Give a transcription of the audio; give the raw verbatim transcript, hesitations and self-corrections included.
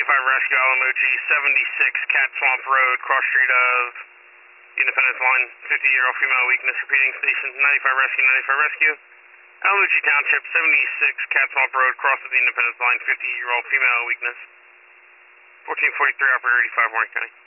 ninety-five Rescue, Alamochi, seventy-six Cat Swamp Road, cross street of Independence Line, fifty-year-old female weakness, repeating station ninety-five Rescue, ninety-five Rescue. Alamochi Township, seventy-six Cat Swamp Road, cross of the Independence Line, fifty-year-old female weakness. fourteen forty-three, operator eighty-five, Warren County.